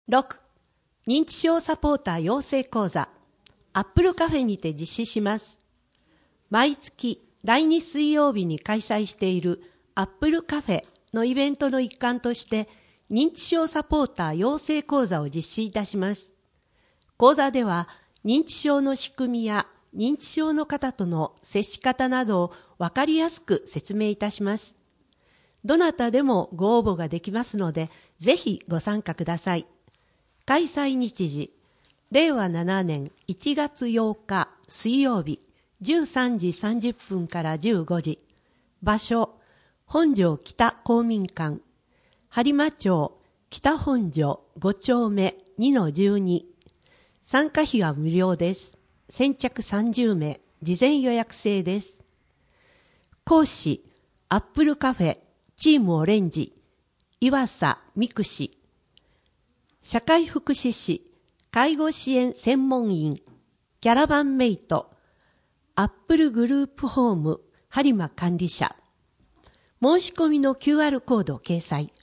6. 認知症サポーター養成講座アップルカフェにて実施します。毎月第2水曜日に開催しているアップルカフェのイベントの一環として認知症サポーター養成講座を実施いたします。講座では認知症の仕組みや認知症の方との接し方などを分かりやすく説明いたします。どなたでもご応募ができますので、ぜひご参加ください。開催日時、令和7年1月8日水曜日13時30分から15時。場所、本庄北公民館、播磨町北本庄5丁目 2-12。参加費は無料です。先着30名、事前予約制です。講師、アップルカフェ、チームオレンジ、岩佐美久氏。社会福祉士、介護支援専門員、キャラバンメイト、アップルグループホーム、播磨管理者。申し込みの QR コードを掲載。